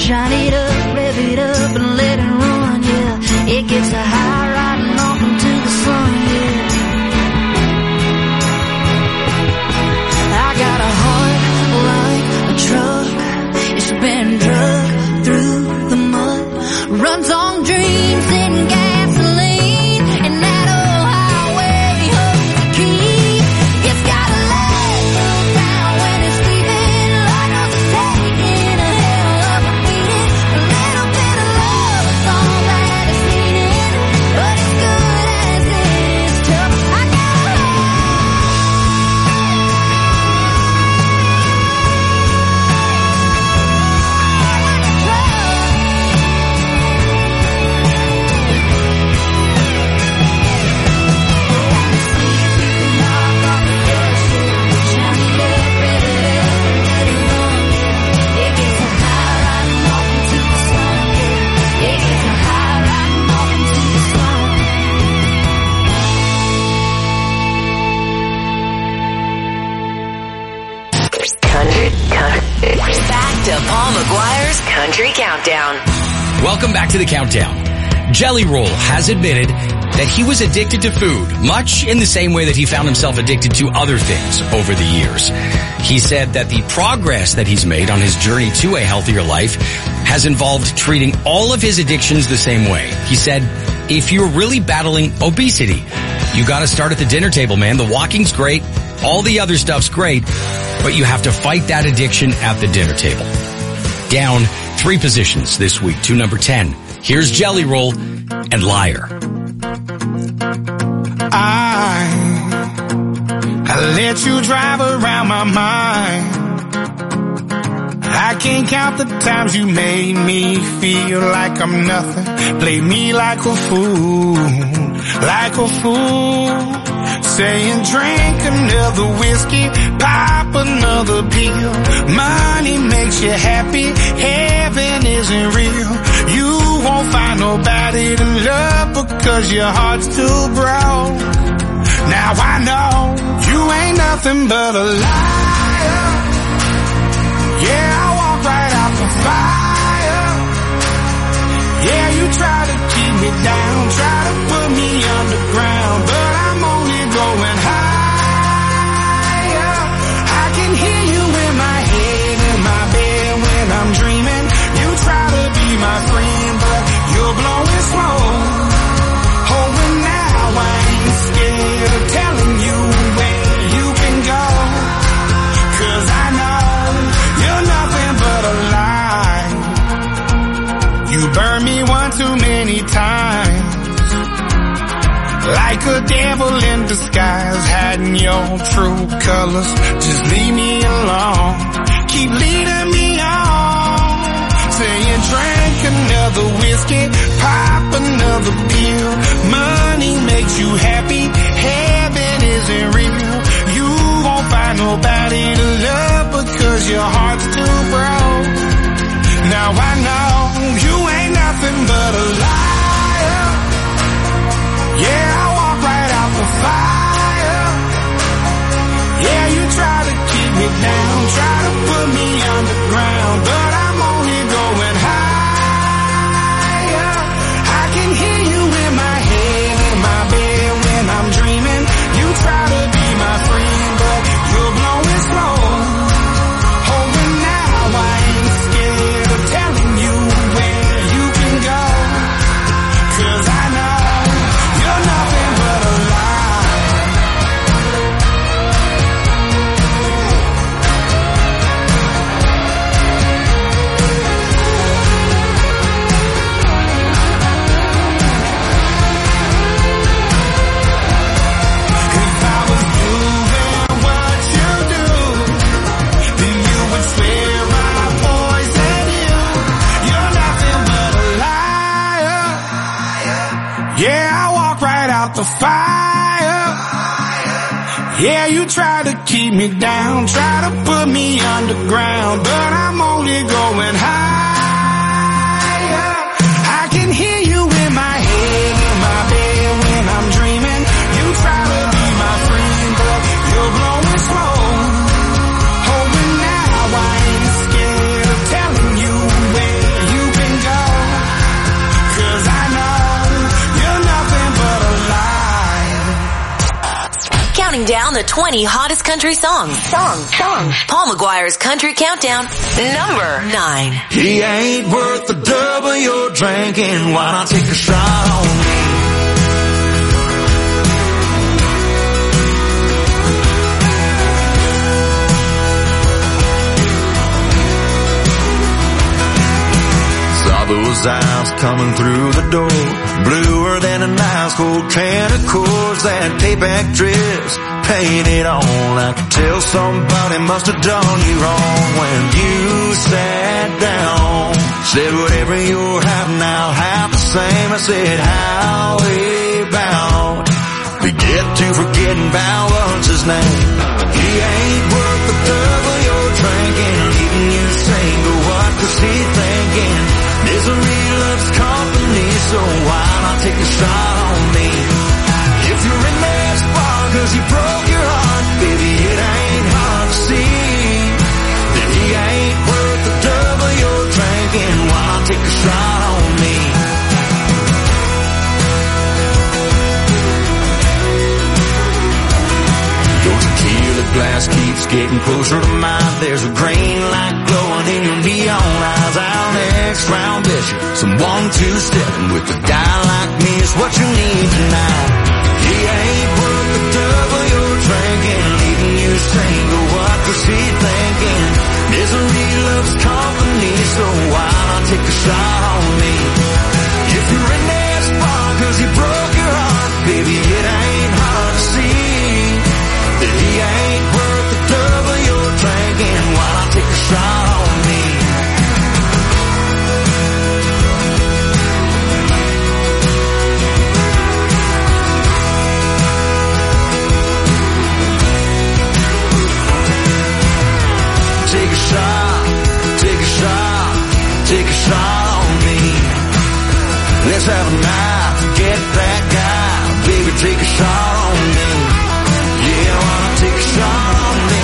Shine it up, rev it up, and let it run, yeah. It gets a high riding off into the sun, yeah. I got a heart like a truck. It's been drugged through the mud. Runs on dreams and gasoline, and that old highway holds the key. It's got a leg down when it's sleeping. Lord knows it's taking a hell of a beating. A little bit of love is all that it's needing, but it's good as it's tough. I got a Back to Paul McGuire's Country Countdown. Welcome back to the Countdown. Jelly Roll has admitted that he was addicted to food, much in the same way that he found himself addicted to other things over the years. He said that the progress that he's made on his journey to a healthier life has involved treating all of his addictions the same way. He said, if you're really battling obesity, you gotta start at the dinner table, man. The walking's great. All the other stuff's great, but you have to fight that addiction at the dinner table. Down three positions this week to number ten. Here's Jelly Roll and Liar. I, I let you drive around my mind. I can't count the times you made me feel like I'm nothing. Play me like a fool, like a fool. Saying drink another whiskey, pop another pill. Money makes you happy, heaven isn't real. You won't find nobody to love because your heart's too broke. Now I know you ain't nothing but a liar. Yeah, I walk right out the fire. Yeah, you try to keep me down, try to put me underground, but I'm only going higher. I can hear you in my head, in my bed when I'm dreaming. You try to be my friend, but you're blowing smoke. Oh, and now I ain't scared of telling you where you can go, 'cause I know you're nothing but a lie. You burned me one too many times, like a devil in disguise, hiding your true colors. Just leave me alone, keep leading me on. Saying drink another whiskey, pop another pill. Money makes you happy, heaven isn't real. You won't find nobody to love because your heart's too broke. Now I know you ain't nothing but a liar. Yeah, I walk right out the fire. Yeah, you try to keep me down, try to put me underground, but I'm only going higher. I can hear you in my head, in my bed when I'm dreaming. You try to be my friend, but you're blowing smoke. Oh, and now I ain't scared of telling you where you can go, 'cause I know you're nothing but a lie. If I was doing what you do, then you would swear I poisoned you. You're nothing but a liar. Yeah, I walk right out the fire. Yeah, you try to keep me down, try to put me underground, but I'm only going higher. I can hear you in my head, in my bed when I'm dreaming. You try to be my friend, but you're blowing smoke. Oh, and now I ain't scared of telling you where the twenty hottest country songs. Songs, songs. Paul McGuire's Country Countdown, number nine. He ain't worth the double you're drinking. Why not take a shot on me? Saw those eyes coming through the door, bluer than an ice cold can of Coors. That payback dress painted on. I could tell somebody must have done you wrong when you sat down. Said whatever you're having now, half the same. I said how about we get to forgetting about what's his name. He ain't worth the double you're drinking, leaving you single. What was he thinking? Misery loves company, so why not take a shot on me? If you're in that spot cause he broke your heart, baby, it ain't hard to see that he ain't worth the double you're drinking. Why not take a shot on me? Your tequila glass keeps getting closer to mine. There's a green light glowing in your neon eyes. Our next round bishop, some one two stepping with a guy like me is what you need tonight. He ain't worth the double you're drinking, leaving you single. What was he thinking? Misery loves company, so why not take a shot on me? If you're in that spot cause he broke your heart, baby, it ain't hard to see that he ain't worth the double you're drinking. Why not take a shot on me? Take a shot, take a shot, take a shot on me. Let's have a night, forget that guy. Baby, take a shot on me. Yeah, why not take a shot on me?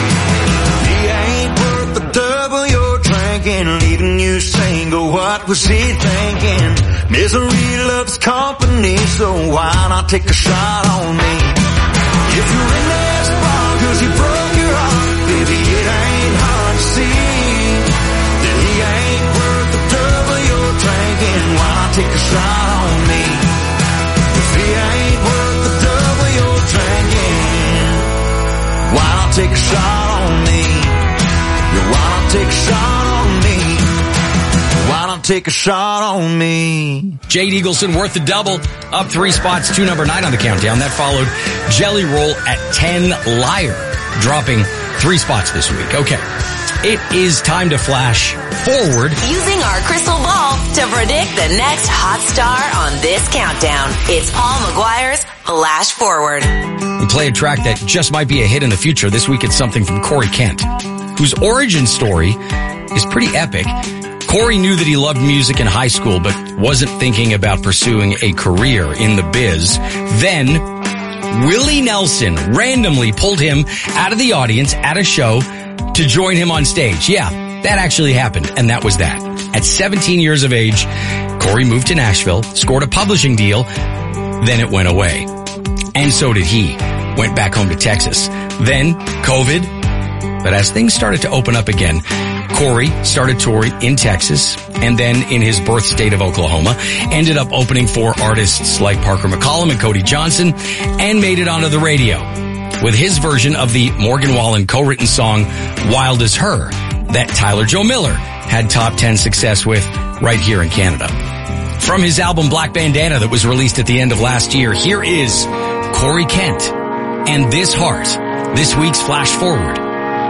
He ain't worth the double you're drinking, leaving you single. What was he thinking? Misery loves company, so why not take a shot on me? If you're in that spot cause he broke your heart, baby, it ain't hard to see that he ain't worth the double you're drinking. Why not take a shot on me? If he ain't worth the double you're drinking, why not take a shot on me? Yeah, why not take a shot on me? Why not take a shot on me? Jade Eagleson, Worth the Double, up three spots to number nine on the countdown. That followed Jelly Roll at ten, Liar, dropping three spots this week. Okay, it is time to flash forward. Using our crystal ball to predict the next hot star on this countdown. It's Paul McGuire's Flash Forward. We play a track that just might be a hit in the future. This week it's something from Corey Kent, whose origin story is pretty epic. Corey knew that he loved music in high school, but wasn't thinking about pursuing a career in the biz. Then, Willie Nelson randomly pulled him out of the audience at a show to join him on stage. Yeah, that actually happened, and that was that. At seventeen years of age, Corey moved to Nashville, scored a publishing deal, then it went away. And so did he. Went back home to Texas. Then, COVID. But as things started to open up again, Corey started touring in Texas and then in his birth state of Oklahoma, ended up opening for artists like Parker McCollum and Cody Johnson, and made it onto the radio with his version of the Morgan Wallen co-written song Wild as Her that Tyler Joe Miller had top ten success with right here in Canada. From his album Black Bandana that was released at the end of last year, here is Corey Kent and This Heart, this week's Flash Forward.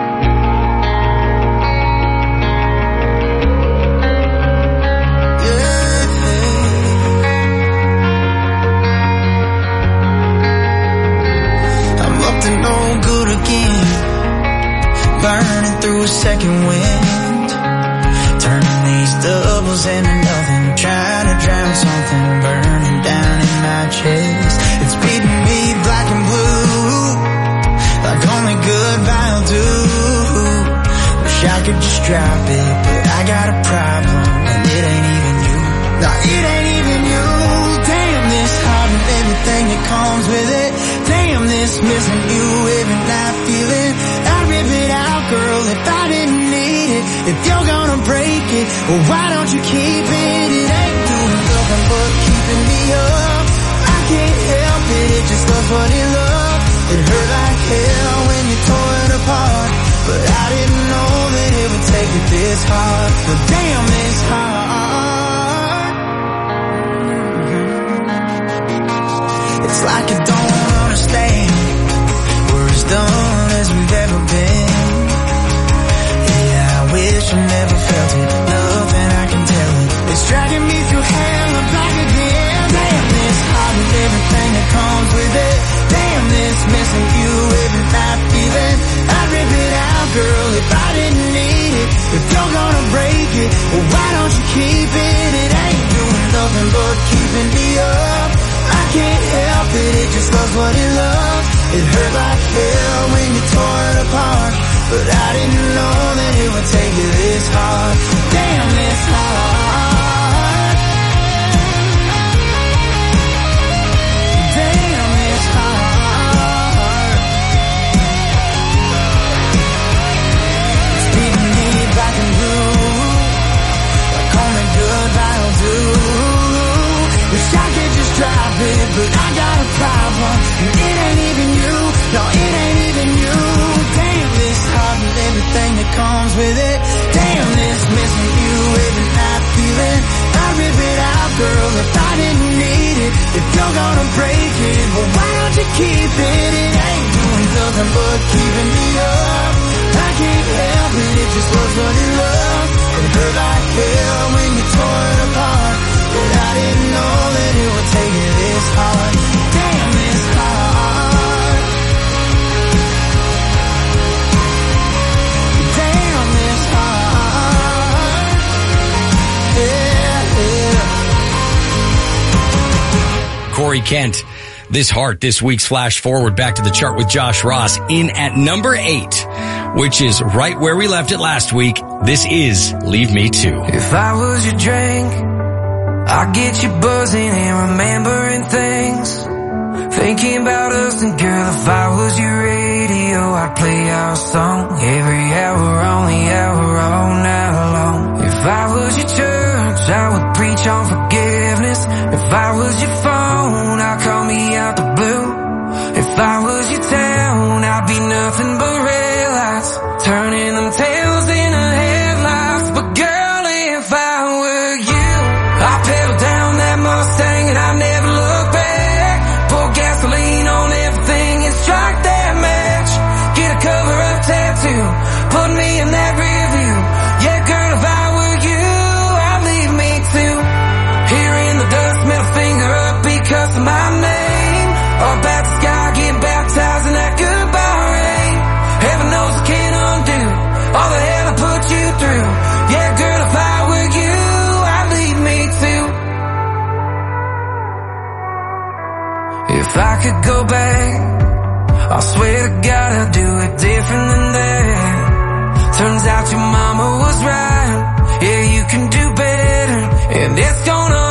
Burning through a second wind, turning these doubles into nothing, trying to drown something burning down in my chest. It's beating me black and blue, like only good vinyl do. Wish I could just drop it, but I got a problem, and it ain't even you. No, it ain't even you. Damn this heart and everything that comes with it. Damn this this missing you every night feeling. I'd rip it out, girl, if I didn't need it. If you're gonna break it, well, why don't you keep it? It ain't doing nothing but keeping me up. I can't help it, it just loves what it loves. It hurt like hell when you tore it apart, but I didn't know that it would take it this hard. But damn, it's hard. It's like you don't understand. We're as done as we've ever been. Yeah, I wish I never felt it. Nothing I can tell it. It's dragging me through hell and back again. Damn, this heart with everything that comes with it. Damn, this missing you every night feeling. I'd rip it out, girl, if I didn't need it. If you're gonna break it, well, why don't you keep it? It ain't doing nothing but keeping me up. I can't help it, it just loves what it loves. It hurt like hell when you tore it apart, but I didn't know that it would take it this hard. Damn, it's hard. Damn, it's hard. It's beating me black and blue, like only goodbye will do. Wish I could just drive it, but I got a problem. And it ain't even you, no, it ain't even you. Damn, this heart and everything that comes with it. Damn, this missing you every night feeling. I'd rip it out, girl, if I didn't need it. If you're gonna break it, well, why don't you keep it? It ain't doing nothing but keeping me up. I can't help it, it just was what it loves. It hurt like hell when you tore it apart, but I didn't know that it would take it this hard. Damn, it's hard. Damn, it's hard. Yeah, yeah. Corey Kent, This Heart, this week's flash forward back to the chart with Josh Ross in at number eight, which is right where we left it last week. This is Leave Me To. If I was your drink, I'd get you buzzing and remembering things, thinking about us. And girl, if I was your radio, I'd play our song every hour on the hour all night long. If I was your church, I would preach on forgiveness. If I was your phone, I'd call me out the blue. If I was your town, I'd be nothing but red lights, turning them tails into headlights. But girl, if I were you, I'd pedal down that Mustang and I'd never look back. Pour gasoline on everything and strike that match. Get a cover-up tattoo, put me in that rear view. Yeah, girl, if I were you, I'd leave me too. Here in the dust, middle finger up because of my name. Up at the sky, get baptized in that goodbye rain. Heaven knows I can't undo all the hell I put you through. Yeah, girl, if I were you, I'd leave me too. If I could go back, I swear to God I'd do it different than that. Turns out your mama was right. Yeah, you can do better, and it's gonna